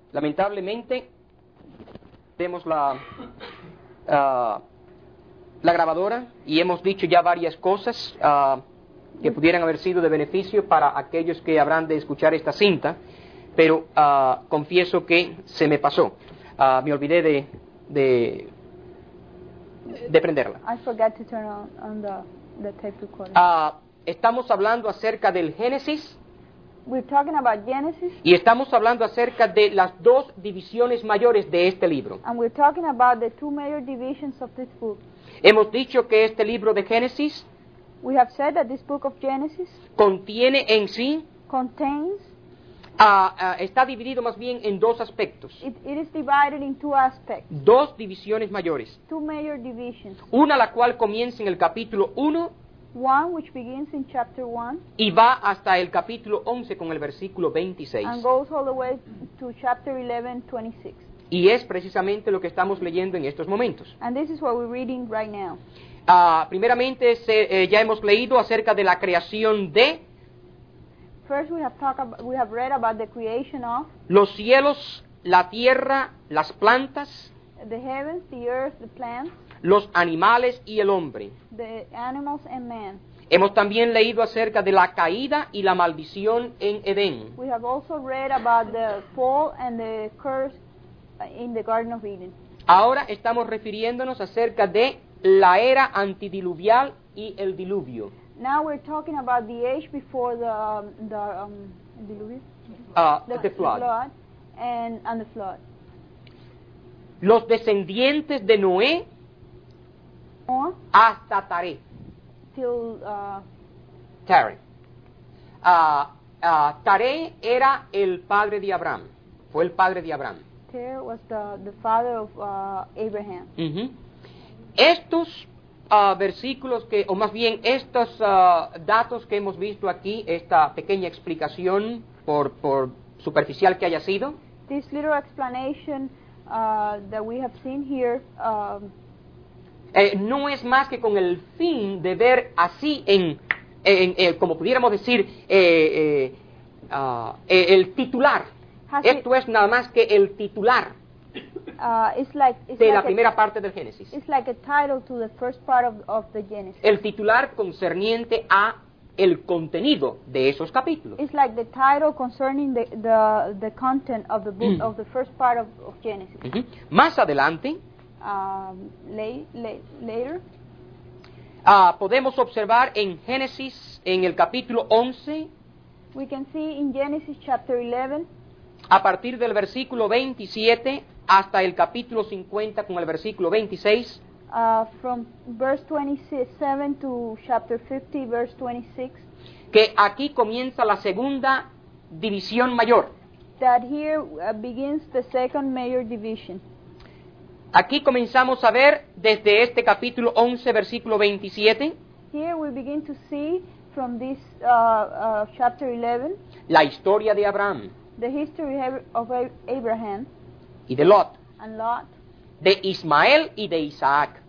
Lamentablemente, vemos la grabadora y hemos dicho ya varias cosas que pudieran haber sido de beneficio para aquellos que habrán de escuchar esta cinta, pero confieso que se me pasó. Me olvidé de prenderla. I forgot to turn on the tape recorder. Estamos hablando acerca del Génesis. We're talking about Genesis, Y estamos hablando acerca de las dos divisiones mayores de este libro. and we're talking about the two major divisions of this book. Hemos dicho que este libro de Génesis We have said that this book of Genesis contiene en sí, contains, está dividido más bien en dos aspectos, it is divided in two aspects, dos divisiones mayores. two major divisions. Una la cual comienza en el capítulo 1 One which begins in chapter 1 y va hasta el capítulo 11 con el versículo 26. and goes all the way to chapter 11:26. Y es precisamente lo que estamos leyendo en estos momentos. And this is what we're reading right now. Primeramente, ya hemos leído acerca de la creación de First, we have read about the creation of los cielos, la tierra, las plantas, the heavens, the earth, the plants, los animales y el hombre. the animals, and man. Hemos también leído acerca de la caída y la maldición en Edén. We have also read about the fall and the curse in the Garden of Eden. Ahora estamos refiriéndonos acerca de la era antidiluvial y el diluvio. Now we're talking about the age before diluvio? The flood. And the flood. Los descendientes de Noé Or hasta Taré. till Taré. Taré era el padre de Abraham. Fue el padre de Abraham. Terah was the father of Abraham. Ujú. Estos versículos o más bien estos datos que hemos visto aquí, esta pequeña explicación, por superficial que haya sido, This little explanation that we have seen here no es más que con el fin de ver así como pudiéramos decir, el titular. Esto es nada más que el titular it's like de la primera parte del Génesis. it's like a title to the first part of the Genesis. El titular concerniente a el contenido de esos capítulos. It's like the title concerning the content of the book of the first part of Genesis. Ujú. Más adelante Later, podemos observar en Génesis, en el capítulo 11, we can see in Genesis chapter 11, a partir del versículo 27 hasta el capítulo 50 con el versículo 26, from verse 27 to chapter 50, verse 26, que aquí comienza la segunda división mayor. that here begins the second major division. Aquí comenzamos a ver desde este capítulo 11, versículo 27, Here we begin to see from this chapter 11 la historia de Abraham the history of Abraham y de Lot, and Lot, de Ismael y de Isaac,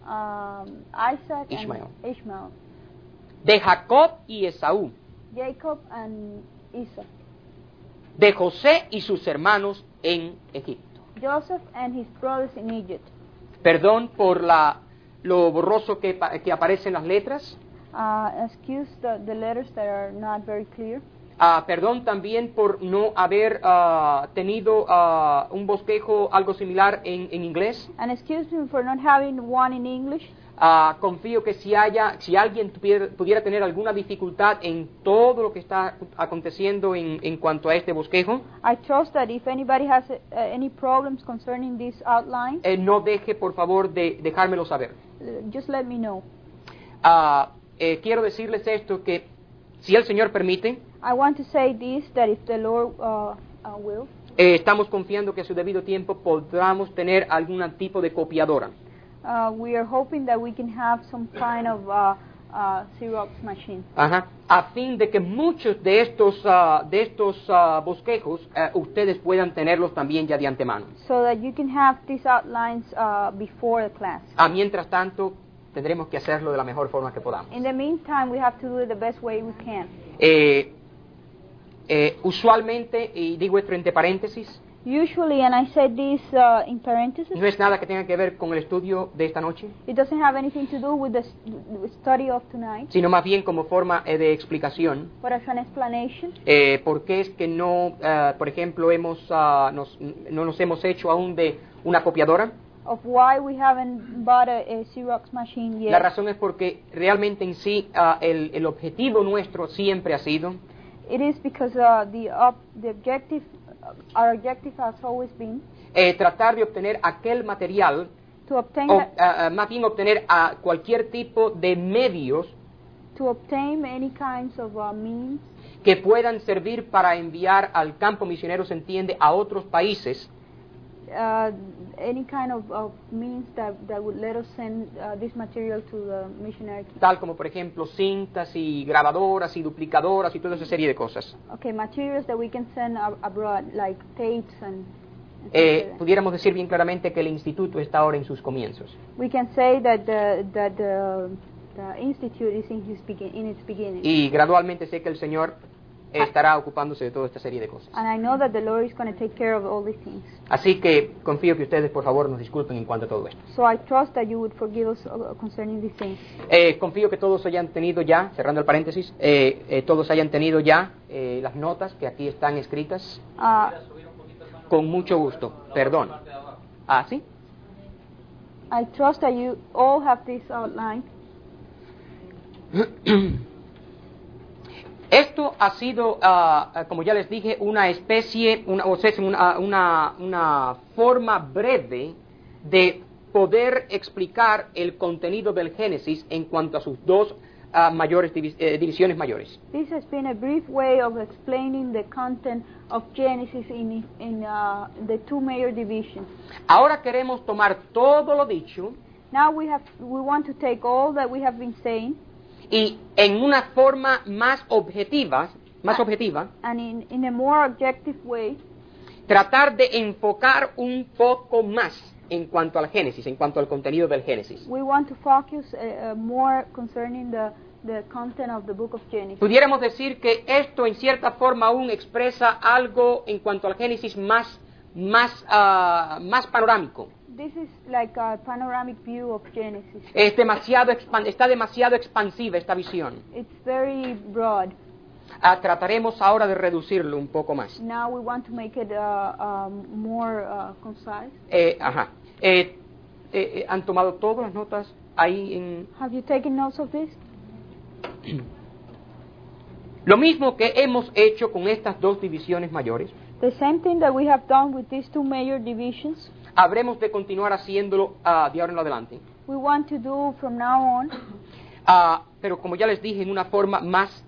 Isaac Ishmael. and Ishmael, de Jacob y Esaú, Jacob and Esau, de José y sus hermanos en Egipto. Joseph and his brothers in Egypt. Perdón por lo borroso que aparecen las letras. Excuse the letters that are not very clear. Perdón también por no haber tenido un bosquejo algo similar en inglés. And excuse me for not having one in English. Confío que si alguien pudiera tener alguna dificultad en todo lo que está aconteciendo en cuanto a este bosquejo, I trust that if anybody has any problems concerning this outline, no deje por favor de dejármelo saber. Just let me know. Quiero decirles esto, que si el Señor permite, I want to say this, that if the Lord will, estamos confiando que a su debido tiempo podamos tener algún tipo de copiadora. we are hoping that we can have some kind of Xerox machine. Ajá. A fin de que muchos de estos bosquejos ustedes puedan tenerlos también ya de antemano. So that you can have these outlines before the class. Mientras tanto, tendremos que hacerlo de la mejor forma que podamos. In the meantime, we have to do it the best way we can. Usualmente, y digo esto entre paréntesis, Usually, and I said this in parentheses, no es nada que tenga que ver con el estudio de esta noche, it doesn't have anything to do with the study of tonight, sino más bien como forma de explicación. but as an explanation. ¿Por qué es que no, por ejemplo, no nos hemos hecho aún de una copiadora? Of why we haven't bought a Xerox machine yet. La razón es porque realmente en sí el objetivo nuestro siempre ha sido It is because our objective has always been tratar de obtener aquel material, to obtain o más bien obtener cualquier tipo de medios any kinds of means que puedan servir para enviar al campo misionero, se entiende, a otros países, any kind of means that would let us send this material to the missionary. tal como por ejemplo cintas y grabadoras y duplicadoras y toda esa serie de cosas. Okay, materials that we can send abroad, like tapes and stuff like that. Pudiéramos decir bien claramente que el instituto está ahora en sus comienzos. We can say that the institute is in its beginning. Y gradualmente sé que el Señor estará ocupándose de toda esta serie de cosas. And I know that the Lord is going to take care of all these things. Así que confío que ustedes, por favor, nos disculpen en cuanto a todo esto. So I trust that you would forgive us concerning these things. Confío que todos hayan tenido ya, cerrando el paréntesis, todos hayan tenido ya las notas que aquí están escritas. Con mucho gusto. Perdón. ¿Ah, sí? I trust that you all have this outline. Esto ha sido, como ya les dije, una especie, una forma breve de poder explicar el contenido del Génesis en cuanto a sus dos divisiones mayores. This has been a brief way of explaining the content of Genesis in the two major divisions. Ahora queremos tomar todo lo dicho Now we want to take all that we have been saying y en una forma más objetiva, and in a more objective way, tratar de enfocar un poco más en cuanto al Génesis, en cuanto al contenido del Génesis. we want to focus more concerning the content of the book of Genesis. Pudiéramos decir que esto en cierta forma aún expresa algo en cuanto al Génesis más panorámico. This is like a panoramic view of Genesis. Está demasiado expansiva esta visión. It's very broad. Trataremos ahora de reducirlo un poco más. Now we want to make it more concise. ¿Han tomado todas las notas ahí en...? Have you taken notes of this? Lo mismo que hemos hecho con estas dos divisiones mayores, The same thing that we have done with these two major divisions, habremos de continuar haciéndolo de ahora en adelante. we want to do from now on, Pero como ya les dije, en una forma más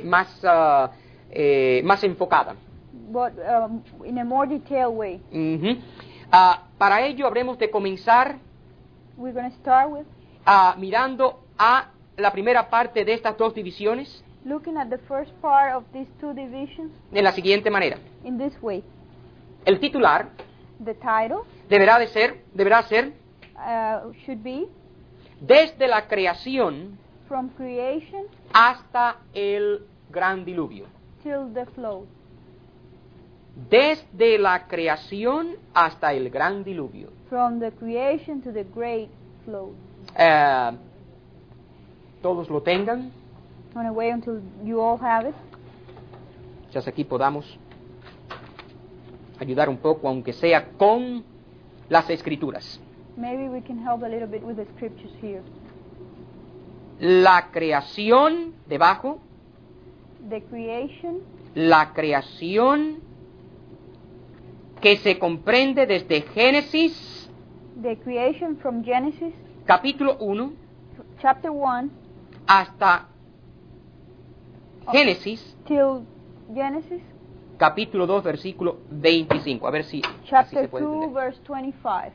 enfocada. but in a more detailed way. Ujú. Para ello habremos de comenzar We're going to start with mirando a la primera parte de estas dos divisiones looking at the first part of these two divisions de la siguiente manera. in this way. El titular The title deberá ser should be desde la creación From Creation hasta el gran diluvio. till the flood. Desde la creación hasta el gran diluvio. From the creation to the great flood. Todos lo tengan. I'm going to wait until you all have it. Quizás aquí podamos ayudar un poco, aunque sea con las escrituras. Maybe we can help a little bit with the scriptures here. La creación debajo, The creation, la creación que se comprende desde Génesis, the creation from Genesis capítulo 1, chapter 1 hasta Génesis, till Genesis capítulo 2, versículo 25. A ver si así chapter se puede 2 entender. verse 25.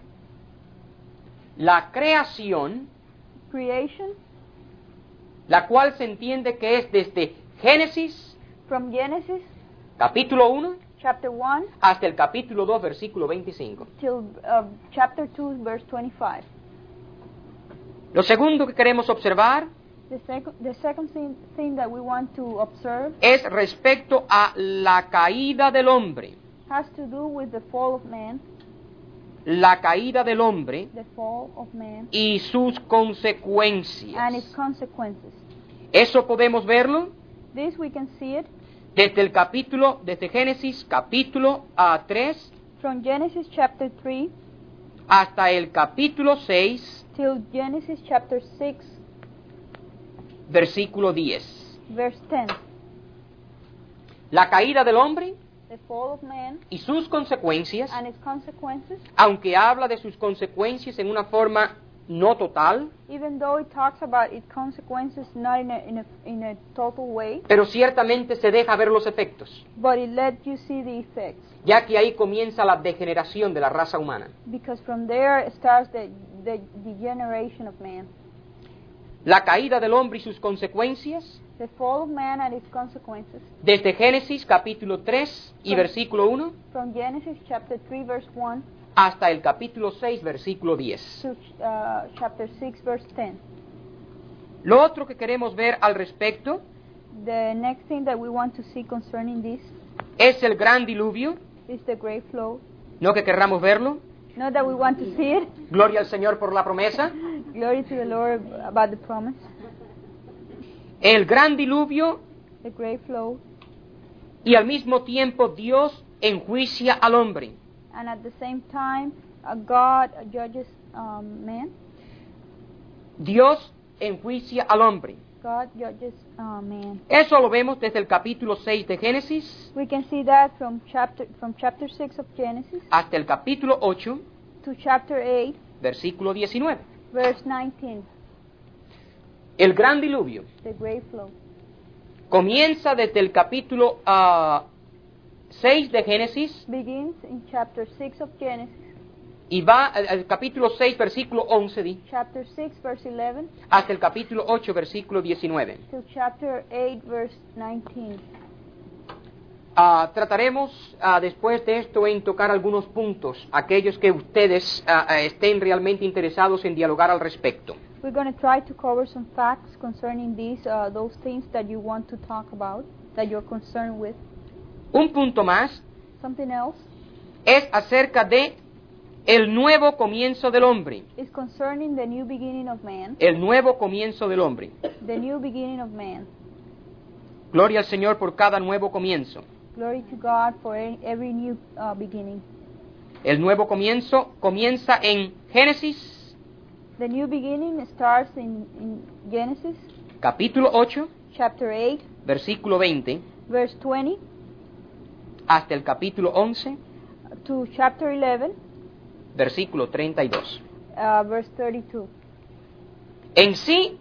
La creación, Creation la cual se entiende que es desde Génesis, from Genesis capítulo 1, chapter 1 hasta el capítulo 2, versículo 25. till chapter 2 verse 25. Lo segundo que queremos observar The second thing that we want to observe es respecto a la caída del hombre. has to do with the fall of man, la caída del hombre the fall of man, y sus and its consecuencias. consequences. Eso podemos verlo This we can see it desde Génesis capítulo 3 from Genesis chapter 3 hasta el capítulo 6, till Genesis chapter 6, versículo 10. verse 10. La caída del hombre The fall of man y sus consecuencias, and its consequences, aunque habla de sus consecuencias en una forma no total, even though it talks about its consequences not in a total way, pero ciertamente se deja ver los efectos, but it lets you see the effects. ya que ahí comienza la degeneración de la raza humana. Because from there starts the degeneration of man. La caída del hombre y sus consecuencias, The fall of man and its consequences. desde Génesis capítulo 3 y versículo 1 From Genesis chapter 3 verse 1 hasta el capítulo 6 versículo 10. to chapter 6 verse 10. Lo otro que queremos ver al respecto The next thing that we want to see concerning this es el gran diluvio, is the great flow. no que querramos verlo. Not that we want to see it. Gloria al Señor por la promesa. Glory to the Lord about the promise. El gran diluvio The great flow. y al mismo tiempo Dios enjuicia al hombre. And at the same time, God judges man. Dios enjuicia al hombre. God judges man. Eso lo vemos desde el capítulo 6 de Génesis We can see that from chapter 6 of Genesis hasta el capítulo 8, to chapter 8, versículo 19. verse 19. El gran diluvio The great flow comienza desde el capítulo 6 de Génesis begins in chapter 6 of Genesis, y va al capítulo 6, versículo 11, chapter 6, verse 11, hasta el capítulo 8, versículo 19. to chapter 8, verse 19. Trataremos después de esto en tocar algunos puntos, aquellos que ustedes estén realmente interesados en dialogar al respecto. We're going to try to cover some facts concerning those things that you want to talk about, that you're concerned with. Un punto más Something else es acerca de el nuevo comienzo del hombre. is concerning the new beginning of man. El nuevo comienzo del hombre. The new beginning of man. Gloria al Señor por cada nuevo comienzo. Glory to God for every new beginning. El nuevo comienzo comienza en Génesis, The new beginning starts in Genesis capítulo 8, chapter 8, versículo 20, verse 20, hasta el capítulo 11, to chapter 11, versículo 32. verse 32. En sí,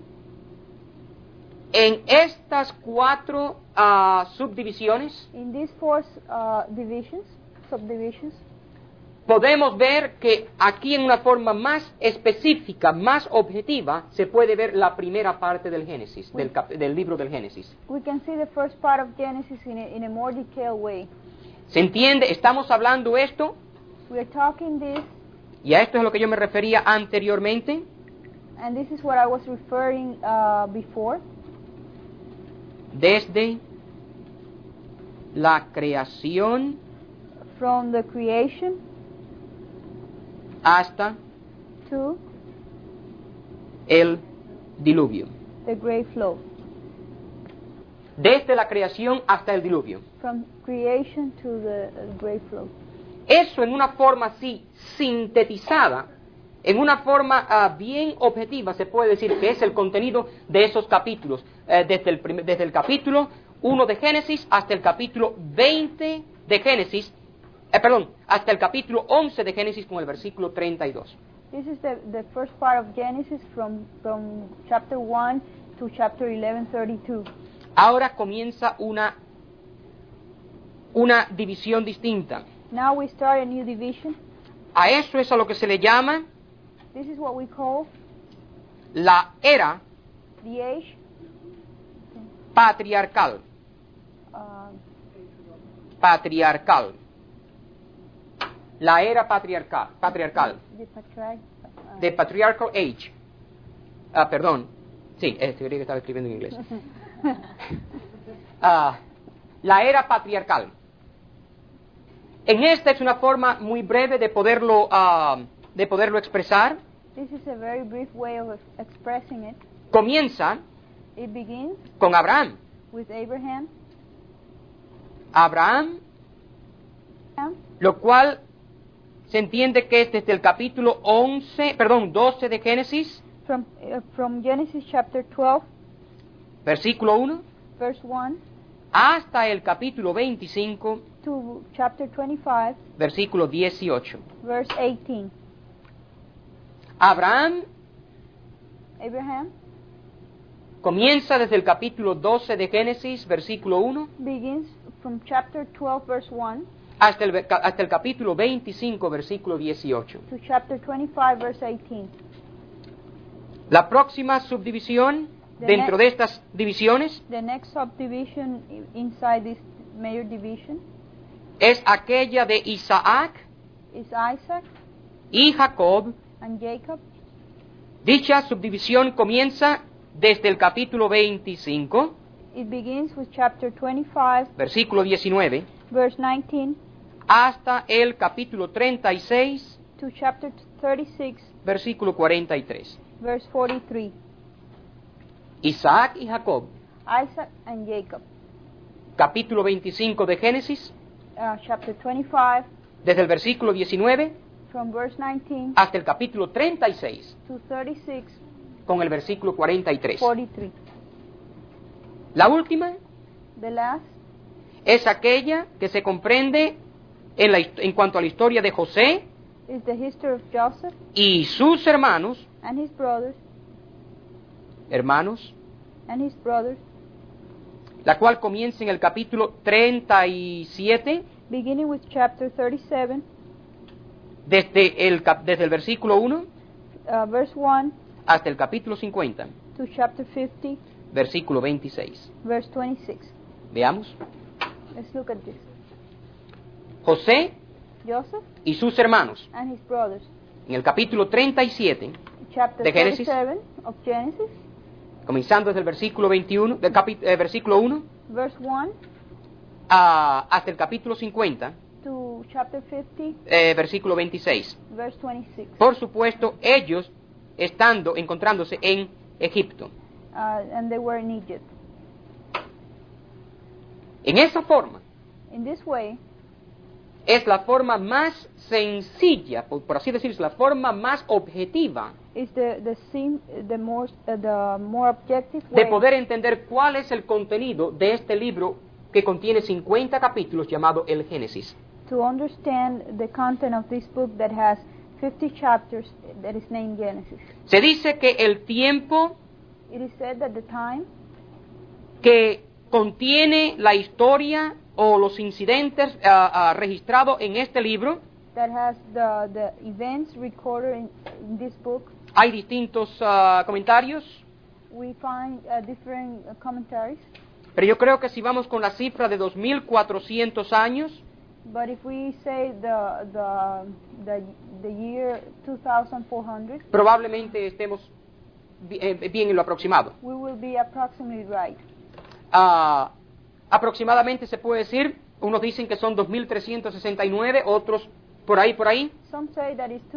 en estas cuatro subdivisiones, In these four subdivisions, podemos ver que aquí en una forma más específica, más objetiva, se puede ver la primera parte del Génesis, del libro del Génesis. we can see the first part of Genesis in a more detailed way. ¿Se entiende? Estamos hablando esto, We are talking this, y a esto es a lo que yo me refería anteriormente, and this is what I was referring before, desde la creación from the creation hasta to el diluvio. the great flow. Desde la creación hasta el diluvio. From creation to the great flow. Eso en una forma así, sintetizada, en una forma bien objetiva, se puede decir que es el contenido de esos capítulos, desde el capítulo 1 de Génesis hasta el capítulo 20 de Génesis, hasta el capítulo 11 de Génesis con el versículo 32. This is the first part of Genesis from chapter 1 to chapter 11:32. Ahora comienza una división distinta. Now we start a new division. A eso es a lo que se le llama This is what we call la era the age patriarcal. Patriarcal. La era patriarcal. The patriarchal age. Perdón. Sí, creí que estaba escribiendo en inglés. La era patriarcal. En esta es una forma muy breve de poderlo expresar. This is a very brief way of expressing it. Comienza It begins con Abraham. with Abraham, Abraham, lo cual se entiende que es desde el capítulo 12 de Génesis, from Genesis chapter 12, versículo 1, verse 1, hasta el capítulo 25, to chapter 25, versículo 18. verse 18. Abraham Abraham comienza desde el capítulo 12 de Génesis, versículo 1, begins from chapter 12, verse 1, hasta el capítulo 25, versículo 18. to chapter 25, verse 18. La próxima subdivisión dentro de estas divisiones The next subdivision inside this major division es aquella de Isaac is Isaac y Jacob. and Jacob. Dicha subdivisión comienza desde el capítulo 25, It begins with chapter 25, versículo 19, verse 19, hasta el capítulo 36, to chapter 36, versículo 43. verse 43. Isaac y Jacob, Isaac and Jacob. capítulo 25 de Génesis, Chapter 25, desde el versículo 19 from verse 19 hasta el capítulo 36, to 36, con el versículo 43. 43. La última The last es aquella que se comprende en cuanto a la historia de José is the history of Joseph y sus hermanos, and his brothers, la cual comienza en el capítulo 37, beginning with chapter 37, desde el versículo 1 verse 1 hasta el capítulo 50, to chapter 50, versículo 26. verse 26. Veamos. Let's look at this. José Joseph y sus hermanos, and his brothers. en el capítulo 37, Chapter de Génesis. 37 of Genesis, comenzando desde el versículo 21, versículo 1 verse 1 hasta el capítulo 50, to chapter 50, versículo 26. verse 26. Por supuesto, ellos encontrándose en Egipto. And they were in Egypt. En esa forma, In this way, es la forma más sencilla, por así decirlo, es la forma más objetiva is the more objective de way poder entender cuál es el contenido de este libro que contiene 50 capítulos llamado el Génesis. to understand the content of this book that has 50 chapters that is named Genesis. Se dice que el tiempo It is said that the time que contiene la historia o los incidentes registrados en este libro, that has the events recorded in this book, hay distintos comentarios, we find different commentaries. pero yo creo que si vamos con la cifra de 2400 años, But if we say the year 2400, probablemente estemos bien en lo aproximado. we will be approximately right. Aproximadamente se puede decir, unos dicen que son 2369, otros por ahí, Some say that it's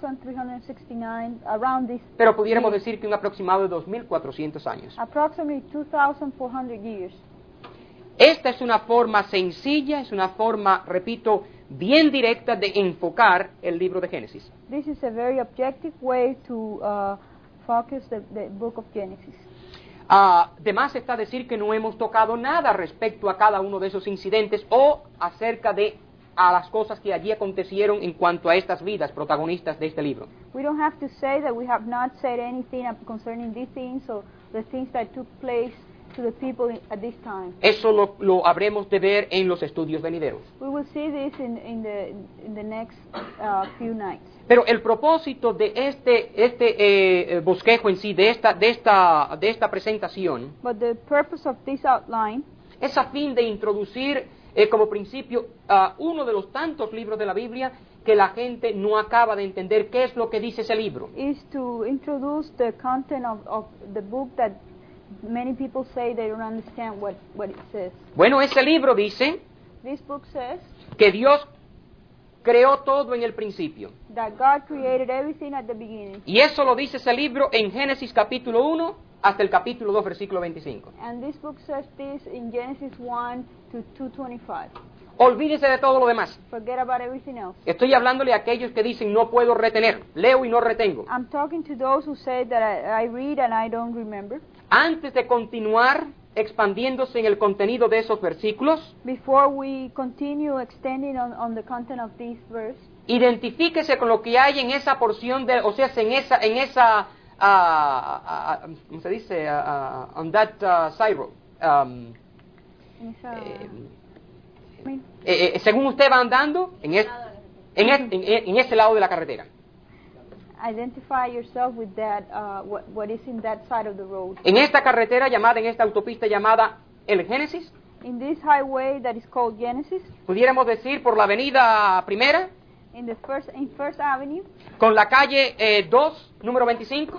2369, around this, pero pudiéramos decir que un aproximado de 2400 años. approximately 2400 years. Esta es una forma sencilla, es una forma, repito, bien directa de enfocar el libro de Génesis. This is a very objective way to focus the book of Genesis. De más está decir que no hemos tocado nada respecto a cada uno de esos incidentes o acerca de las cosas que allí acontecieron en cuanto a estas vidas protagonistas de este libro. We don't have to say that we have not said anything concerning these things or the things that took place to the people at this time. Eso lo habremos de ver en los estudios venideros. We will see this in the next few nights. Pero el propósito de este bosquejo en sí, de esta presentación, But the purpose of this outline es a fin de introducir como principio uno de los tantos libros de la Biblia que la gente no acaba de entender qué es lo que dice ese libro. is to introduce the content of the book that many people say they don't understand what it says. Bueno, ese libro dice This book says que Dios creó todo en el principio. that God created everything at the beginning. Y eso lo dice ese libro en Génesis capítulo 1 hasta el capítulo 2, versículo 25. And this book says this in Genesis 1 to 2:25. Olvídese de todo lo demás. Forget about everything else. Estoy hablándole a aquellos que dicen no puedo retener, leo y no retengo. I'm talking to those who say that I read and I don't remember. Antes de continuar expandiéndose en el contenido de esos versículos, Before we continue extending on the content of this verse, identifíquese con lo que hay en esa porción de, o sea, en esa ¿cómo se dice? On that side road. Según usted va andando en ese lado de la carretera. identify yourself with that, what is in that side of the road. En esta carretera llamada, en esta autopista llamada el Génesis, In this highway that is called Genesis, pudiéramos decir por la avenida Primera, in First Avenue, con la calle 2, número 25,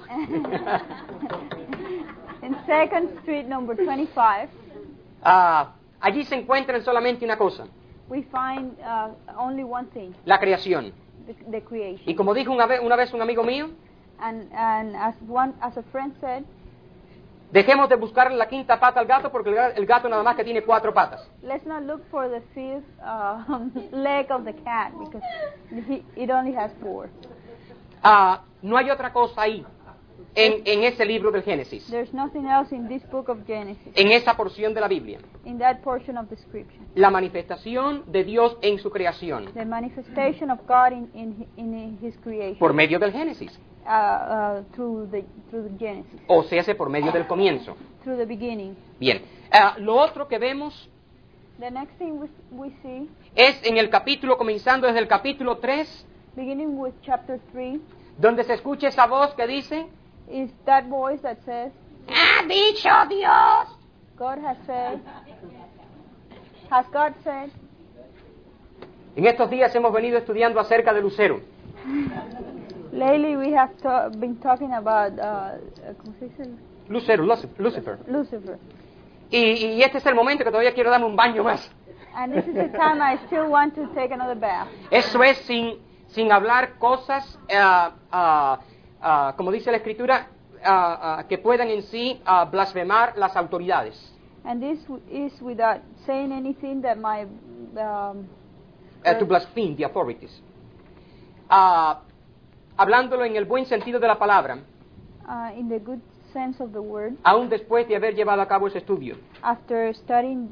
in 2nd Street, number 25, allí se encuentran solamente una cosa, we find only one thing, la creación. the creation. Y como dijo una vez un amigo mío, And as a friend said, dejemos de buscar la quinta pata al gato porque el gato nada más que tiene 4 patas. let's not look for the fifth leg of the cat because it only has 4. No hay otra cosa ahí en ese libro del Génesis, There's nothing else in this book of Genesis, en esa porción de la Biblia. in that portion of the scripture. La manifestación de Dios en su creación The manifestation of God in His creation por medio del Génesis, through the Genesis, o sea, por medio del comienzo. through the beginning. Bien, lo otro que vemos The next thing we see, es en el capítulo, comenzando desde el capítulo 3, beginning with chapter 3, donde se escucha esa voz que dice, is that voice that says, ¡ha dicho Dios! God has said, has God said? En estos días hemos venido estudiando acerca de Lucero. Lately we have been talking about, ¿cómo se dice? Lucero, Lucifer. Lucifer. Y este es el momento que todavía quiero darme un baño más. And this is the time I still want to take another bath. Eso es sin hablar cosas, como dice la Escritura, que puedan en sí blasfemar las autoridades. And this is without saying anything that might To blaspheme the authorities. Hablándolo en el buen sentido de la palabra, in the good sense of the word, aún después de haber llevado a cabo ese estudio. after studying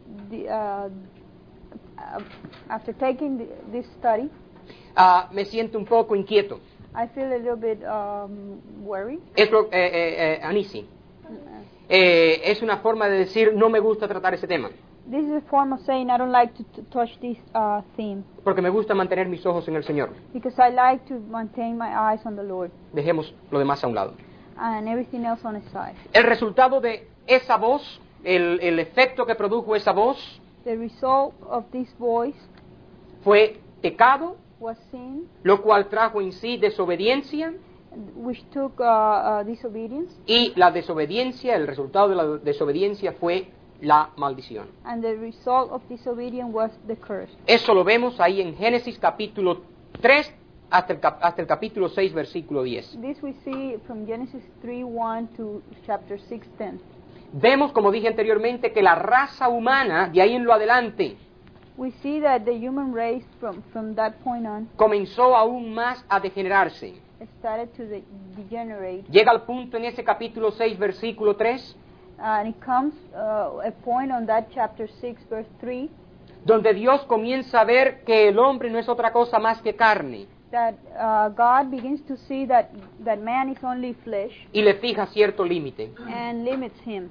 after taking this study, Me siento un poco inquieto. I feel a little bit worried. Es lo, uneasy. Es una forma de decir, no me gusta tratar ese tema, This is a form of saying I don't like to touch this theme porque me gusta mantener mis ojos en el Señor. because I like to maintain my eyes on the Lord Dejemos lo demás a un lado. and everything else on His side. El resultado de esa voz, el efecto que produjo esa voz, The result of this voice fue pecado, was sin, lo cual trajo en sí desobediencia, which took disobedience, y la desobediencia, el resultado de la desobediencia fue la maldición. and the result of disobedience was the curse. Eso lo vemos ahí en Génesis capítulo 3 hasta el capítulo 6, versículo 10. This we see from Genesis 3:1 to chapter 6:10. Vemos, como dije anteriormente, que la raza humana, de ahí en lo adelante, We see that the human race from that point on comenzó aún más a degenerarse. started to degenerate. Llega al punto en ese capítulo 6, versículo 3, And it comes a point on that chapter 6, verse 3, donde Dios comienza a ver que el hombre no es otra cosa más que carne, that God begins to see that man is only flesh y le fija cierto límite. and limits him.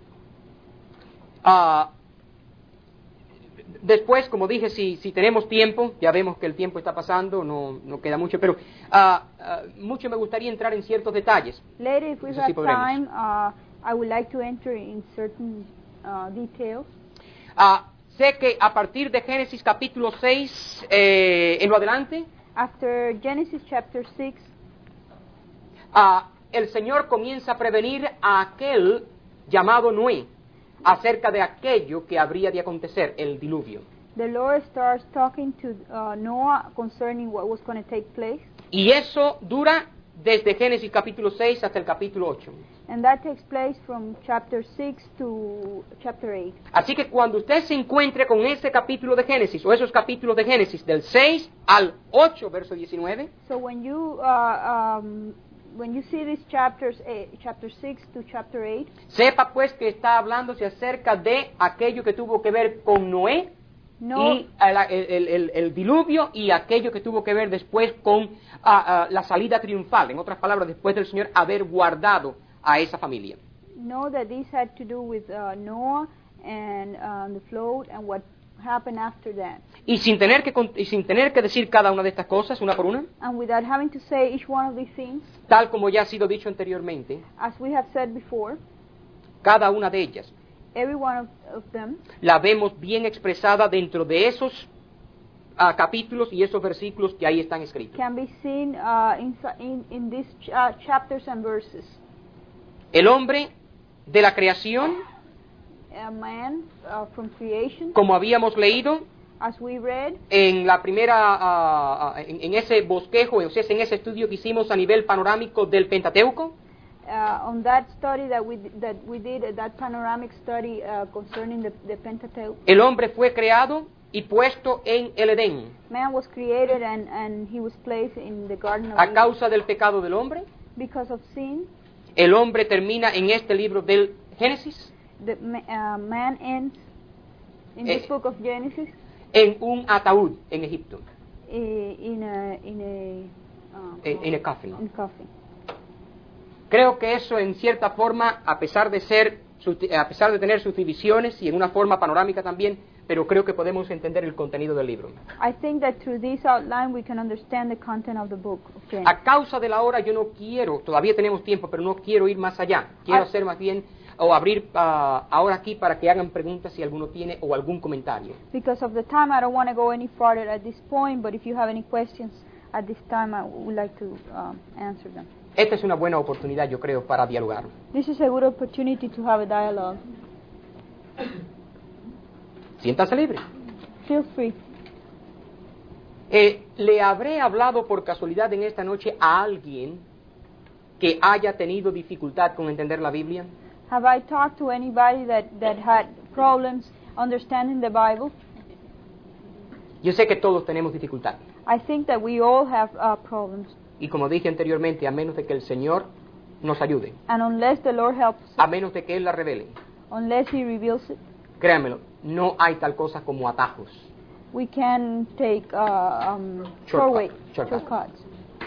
Después, como dije, si tenemos tiempo, ya vemos que el tiempo está pasando, no queda mucho, pero mucho me gustaría entrar en ciertos detalles. Later, if we Eso have sí podremos. time, I would like to enter in certain details. Sé que a partir de Génesis capítulo 6 en lo adelante, After Genesis chapter 6, el Señor comienza a prevenir a aquel llamado Noé acerca de aquello que habría de acontecer, el diluvio. the Lord starts talking to Noah concerning what was going to take place. Y eso dura desde Génesis capítulo 6 hasta el capítulo 8. And that takes place from chapter 6 to chapter 8. Así que cuando usted se encuentre con ese capítulo de Génesis, o esos capítulos de Génesis, del 6 al 8, verso 19, So when you see these chapters, chapter 6 to chapter 8, sepa pues que está hablándose acerca de aquello que tuvo que ver con Noé, y el diluvio, y aquello que tuvo que ver después con la salida triunfal. En otras palabras, después del Señor haber guardado a esa familia. know that this had to do with Noah and the flood and what happened after that. Y sin tener que decir cada una de estas cosas, una por una, And without having to say each one of these things, tal como ya ha sido dicho anteriormente, as we have said before, cada una de ellas every one of them la vemos bien expresada dentro de esos capítulos y esos versículos que ahí están escritos. can be seen in these chapters and verses. El hombre de la creación, A man from creation, como habíamos leído as we read en la primera, en ese bosquejo, o sea, en ese estudio que hicimos a nivel panorámico del Pentateuco, on that study that we did, that panoramic study concerning the Pentateuch. el hombre fue creado y puesto en el Edén. Man was created and he was placed in the Garden of A Eden. causa del pecado del hombre, Because of sin, el hombre termina en este libro del Génesis man ends in this book of Genesis en un ataúd en Egipto, in en el coffin. a coffin. Creo que eso, en cierta forma, a pesar de tener sus divisiones y en una forma panorámica también, pero creo que podemos entender el contenido del libro. I think that through this outline we can understand the content of the book of Genesis. A causa de la hora yo no quiero, todavía tenemos tiempo, pero no quiero ir más allá. Quiero hacer más bien, o abrir ahora aquí para que hagan preguntas si alguno tiene o algún comentario. Because of the time, I don't want to go any farther at this point, but if you have any questions at this time, I would like to answer them. Esta es una buena oportunidad, yo creo, para dialogar. This is a good opportunity to have a dialogue. Siéntase libre. Feel free. ¿Le habré hablado por casualidad en esta noche a alguien que haya tenido dificultad con entender la Biblia? Have I talked to anybody that had problems understanding the Bible? Yo sé que todos tenemos dificultad. I think that we all have problems. Y como dije anteriormente, a menos de que el Señor nos ayude, And unless the Lord helps us, a menos de que Él la revele, unless He reveals it, créanmelo, no hay tal cosa como atajos. we can take shortcuts.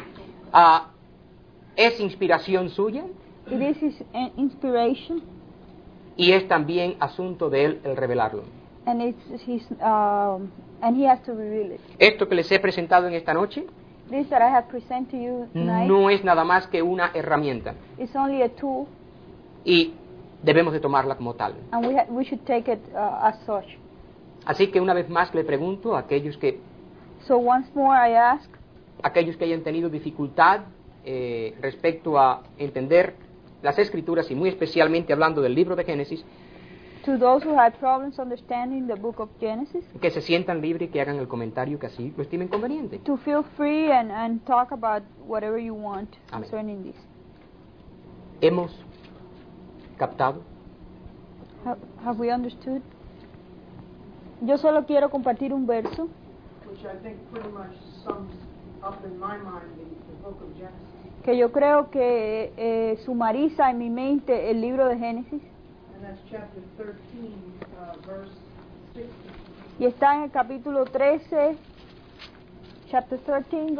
Es inspiración suya It is His inspiration, y es también asunto de Él el revelarlo. and it's His, and He has to reveal it. Esto que les he presentado en esta noche This that I have presented to you tonight no es nada más que una herramienta is only a tool, y debemos de tomarla como tal. and we should take it as such. Así que una vez más le pregunto a aquellos que Once more I ask, hayan tenido dificultad respecto a entender las Escrituras y muy especialmente hablando del libro de Génesis, to those who had problems understanding the book of Genesis, que se sientan libres y que hagan el comentario que así lo estimen conveniente. to feel free and talk about whatever you want Amén. concerning this. ¿Hemos captado? Have we understood? Yo solo quiero compartir un verso which I think pretty much sums up in my mind the book of Genesis. que yo creo que sumariza en mi mente el libro de Génesis, And that's chapter 13, verse 16. y está en el capítulo 13, chapter 13,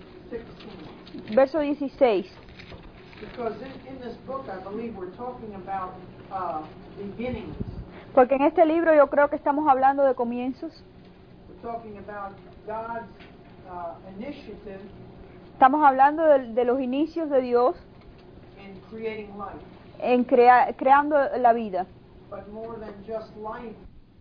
verso 16. Because in this book, I believe we're talking about beginnings. Porque en este libro yo creo que estamos hablando de comienzos, We're talking about God's initiative estamos hablando de los inicios de Dios in creating life. en creando la vida But more than just life.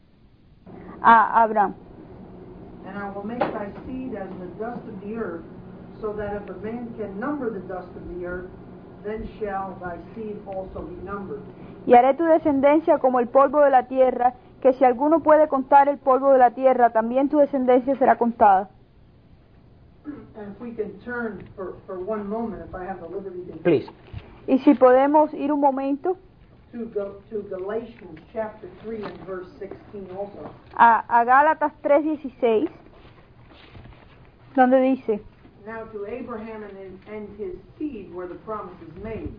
a Abraham. And I will make thy seed as the dust of the earth, so that if a man can number the dust of the earth, then shall thy seed also be numbered. Y haré tu descendencia como el polvo de la tierra, que si alguno puede contar el polvo de la tierra, también tu descendencia será contada. And if we can turn for one moment, if I have the liberty to Please. Y si podemos ir un momento to Galatians chapter 3 and verse 16 also. a Gálatas 3:16, donde dice: Now to Abraham and his seed were the promises made.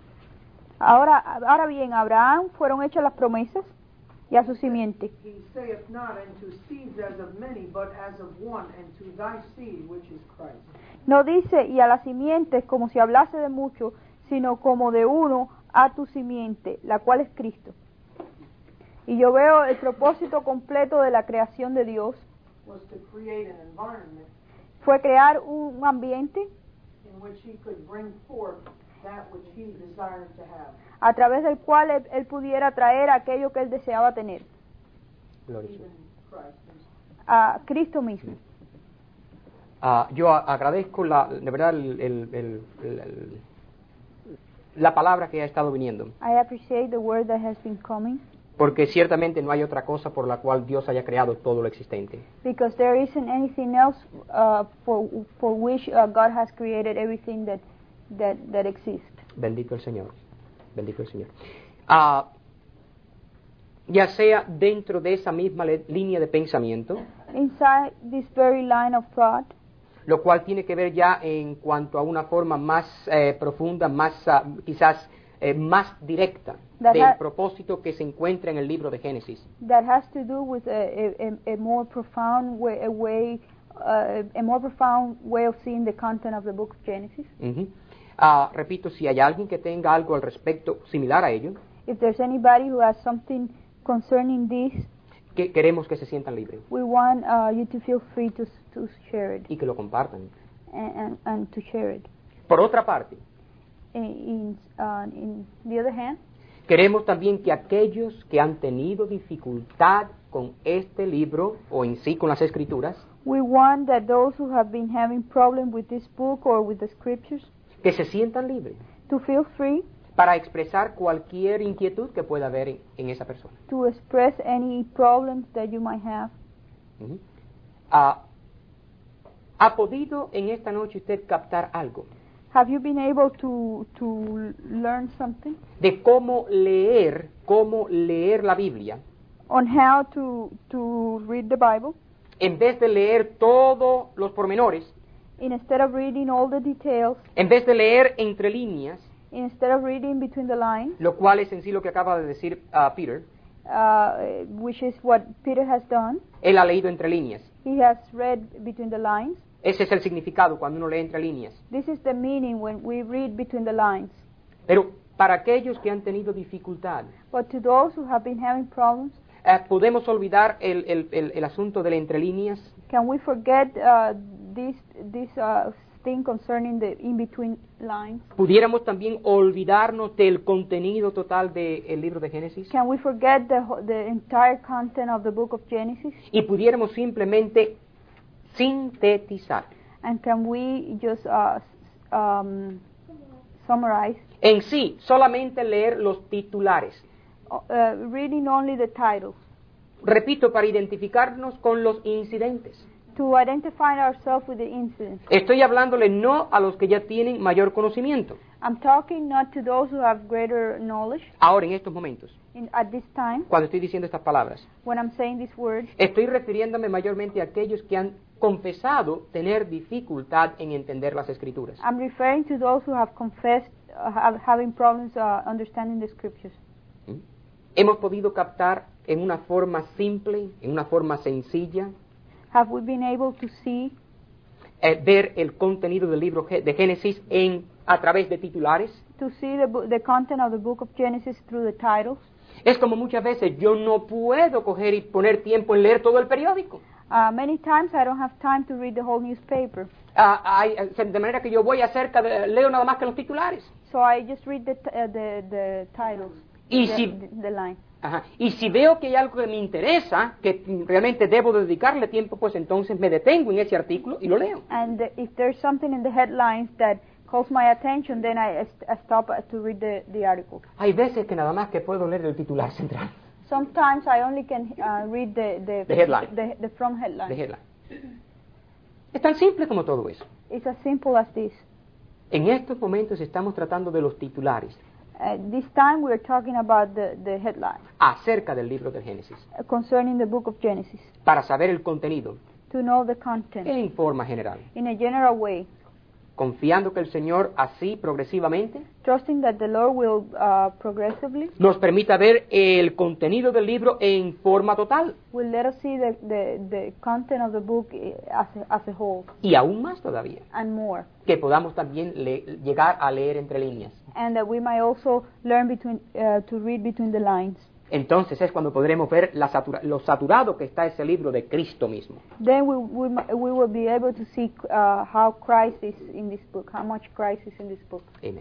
Ahora bien, a Abraham fueron hechas las promesas y a su simiente. He saith not unto seeds as of many, but as of one, and to thy seed, which is Christ. No dice y a la simiente como si hablase de mucho, sino como de uno, a tu simiente, la cual es Cristo. Y yo veo el propósito completo de la creación de Dios Was to create an environment fue crear un ambiente in which he could bring forth that which he desired to have. a través del cual él pudiera traer aquello que él deseaba tener, Even Christ himself. a Cristo mismo. Yo agradezco de verdad la palabra que ha estado viniendo, I appreciate the word that has been coming, porque ciertamente no hay otra cosa por la cual Dios haya creado todo lo existente. because there isn't anything else for which God has created everything that exists. Bendito el Señor, bendito el Señor. Ya sea dentro de esa misma línea de pensamiento, Inside this very line of thought, lo cual tiene que ver ya en cuanto a una forma más profunda, más quizás más directa That del ha- propósito que se encuentra en el libro de Génesis. that has to do with a more profound way, a more profound way of seeing the content of the book of Genesis. Ujú. Repito, si hay alguien que tenga algo al respecto similar a ello, If there's anybody who has something concerning this, que queremos que se sientan libres we want you to feel free to share it y que lo compartan. and to share it. Por otra parte, In the other hand, queremos también que aquellos que han tenido dificultad con este libro o en sí con las escrituras, we want that those who have been having problems with this book or with the scriptures que se sientan libres to feel free para expresar cualquier inquietud que pueda haber en esa persona. to express any problems that you might have. Ujú. ¿Ha podido en esta noche usted captar algo Have you been able to learn something de cómo leer la Biblia on how to read the Bible en vez de leer todos los pormenores, instead of reading all the details, en vez de leer entre líneas, instead of reading between the lines, lo cual es en sí lo que acaba de decir Peter? which is what Peter has done. Él ha leído entre líneas. He has read between the lines. Ese es el significado cuando uno lee entre líneas. This is the meaning when we read between the lines. Pero para aquellos que han tenido dificultad, But to those who have been having problems, ¿podemos olvidar el asunto de entre líneas? can we forget this thing concerning the in-between lines? ¿Pudiéramos también olvidarnos del contenido total del libro de Génesis? Can we forget the entire content of the book of Genesis? Y pudiéramos simplemente sintetizar. And can we just summarize, En sí, solamente leer los titulares. reading only the titles, Repito, para identificarnos con los incidentes. to identify ourselves with the incidents? Estoy hablándole no a los que ya tienen mayor conocimiento. I'm talking not to those who have greater knowledge Ahora, en estos momentos, at this time, cuando estoy diciendo estas palabras, when I'm saying these words. estoy refiriéndome mayormente a aquellos que han confesado tener dificultad en entender las Escrituras. I'm referring to those who have confessed having problems understanding the scriptures. Hemos podido captar en una forma simple, en una forma sencilla, Have we been able to see, ver el contenido del libro de Génesis a través de titulares. the content of the book of Genesis through the titles? Es como muchas veces yo no puedo coger y poner tiempo en leer todo el periódico. Many times I don't have time to read the whole newspaper, De manera que yo voy leo nada más que los titulares. so I just read the titles, Y the, si, the line. y si veo que hay algo que me interesa, que realmente debo dedicarle tiempo, pues entonces me detengo en ese artículo y lo leo. And if there's something in the headlines that calls my attention, then I stop to read the article. Hay veces que nada más que puedo leer el titular central. Sometimes I only can read the headline. the front headline. The headline. Es tan simple como todo eso. It's as simple as this. En estos momentos estamos tratando de los titulares This time we're talking about the headline acerca del libro del Génesis, concerning the book of Genesis, para saber el contenido to know the content en forma general, in a general way, confiando que el Señor así progresivamente trusting that the Lord will progressively nos permita ver el contenido del libro en forma total will let us see the content of the book as a whole y aún más todavía, and more, que podamos también llegar a leer entre líneas. and that we might also learn to read between the lines. Entonces es cuando podremos ver lo saturado que está ese libro de Cristo mismo. Then we will be able to see how Christ is in this book, how much Christ is in this book. Amen.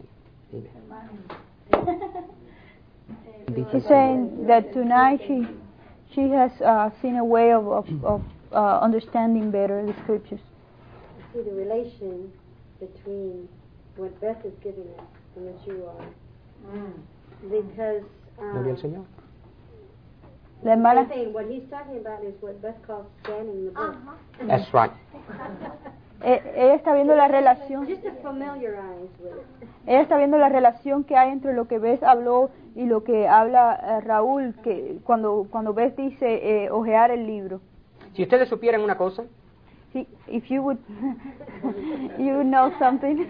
She's saying that tonight she has seen a way of understanding better the scriptures. See the relation between what Beth is giving us and what you are. Because Gloria al Señor. La hermana, what he's talking about is what Beth calls scanning the book. That's right. ella está viendo la relación. Just to familiarize with it. Ella está viendo la relación que hay entre lo que Beth habló y lo que habla Raúl, que cuando Beth dice ojear el libro. Si ustedes supieran una cosa, Sí, if you would, you would know something.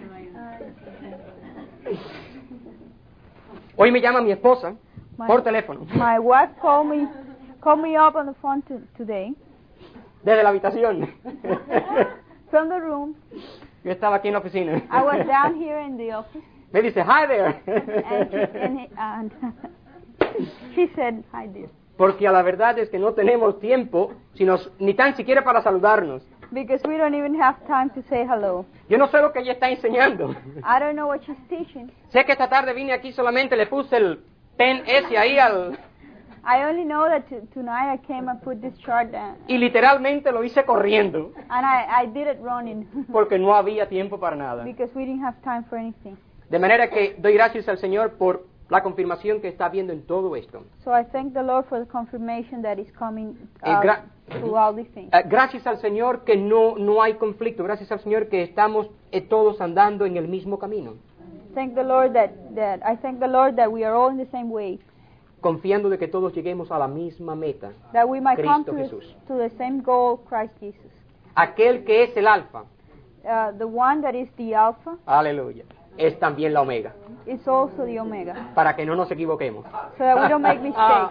hoy me llama mi esposa por teléfono, My wife called me up on the phone today desde la habitación. from the room. Yo estaba aquí en la oficina. I was down here in the office, Me dice, hi there. and she said, "Hi dear," Porque a la verdad es que no tenemos tiempo, ni tan siquiera para saludarnos. because we don't even have time to say hello. Yo no sé lo que ella está enseñando. I don't know what she's teaching. Sé que esta tarde vine aquí solamente, le puse el pen ese ahí I only know that tonight I came and put this chart down, y literalmente lo hice corriendo, and I did it running porque no había tiempo para nada. because we didn't have time for anything. De manera que doy gracias al Señor por la confirmación que está habiendo en todo esto. So I thank the Lord for the confirmation that is coming through all these things. Gracias al Señor que no hay conflicto, gracias al Señor que estamos todos andando en el mismo camino, Thank the Lord I thank the Lord that we are all in the same way, confiando de que todos lleguemos a la misma meta, that we might come Cristo Jesús. to the same goal, Christ Jesus. Aquel que es el alfa, The one that is the Alpha aleluya, es también la omega, is also the Omega, para que no nos equivoquemos. so that we don't make mistakes.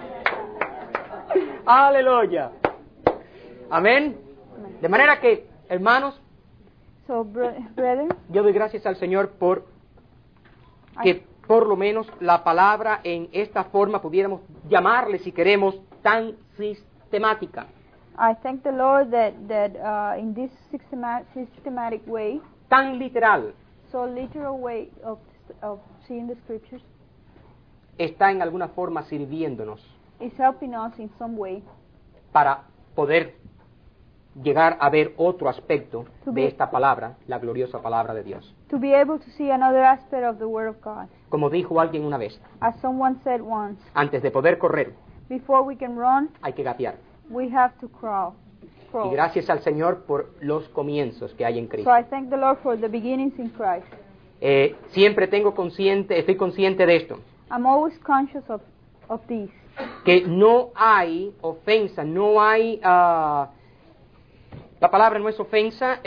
Aleluya. Amén. De manera que, hermanos, So, brethren, yo doy gracias al Señor por que por lo menos la palabra en esta forma pudiéramos llamarle, si queremos, tan sistemática, I thank the Lord that in this systematic way, tan literal, so literal way of seeing the scriptures, está en alguna forma sirviéndonos is helping us in some way para poder llegar a ver otro aspecto To de be- esta palabra, la gloriosa palabra de Dios. to be able to see another aspect of the Word of God. Como dijo alguien una vez, As someone said once, antes de poder correr, before we can run, hay que gatear. we have to crawl. Y gracias al Señor por los comienzos que hay en So Cristo. I thank the Lord for the beginnings in Christ. Siempre estoy consciente de esto, I'm always conscious of these. que no hay ofensa, no hay, la palabra no es ofensa,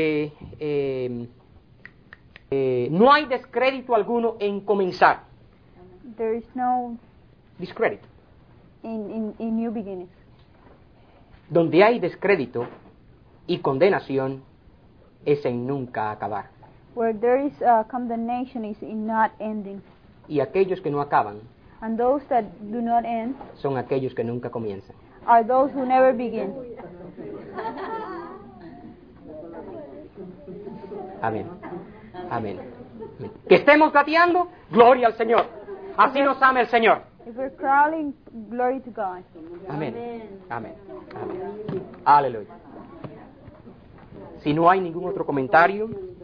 no hay descrédito alguno en comenzar. There is no Discrédito. in new beginnings. Donde hay descrédito y condenación es en nunca acabar. Where there is condemnation is in not ending. Y aquellos que no acaban And those that do not end son aquellos que nunca comienzan. are those who never begin. Amén. Amén. Que estemos gateando, gloria al Señor. Así nos ama el Señor. If we're crawling, glory to God. Amén. Amén. Amén. Aleluya. Si no hay ningún otro comentario,